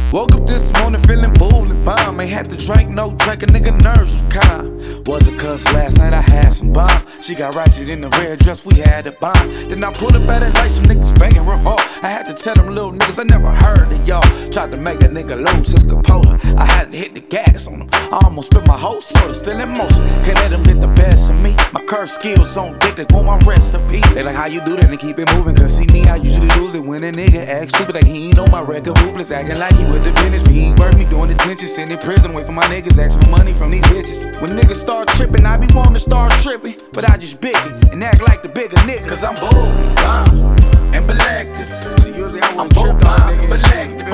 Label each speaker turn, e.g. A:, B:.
A: Woke up this morning feeling bullin' bomb. Ain't had to drink, no drink, a nigga nerves was calm. Was it cause last night I had some bomb? She got ratchet in the red dress, we had a bomb. Then I pulled up at it like some niggas banging real hard. I had to tell them little niggas I never heard of y'all. Tried to make a nigga lose his composure. I had to hit the gas on him. I almost spit my whole soda, still in motion. Can't let them get the best of me. My curve skills on dick, they want my recipe. They like how you do that and keep it moving. Cause see me, I usually lose it when a nigga act stupid. Like he ain't know my record ruthless, acting like he with the business. But he ain't worth me doing detention, sitting in prison, wait for my niggas, asking for money from these bitches. When niggas start tripping, I be wanting to start tripping, but I just big it and act like the bigger nigga. Cause I'm bold, bomb, and selective. See, usually I wouldn't trip on niggas.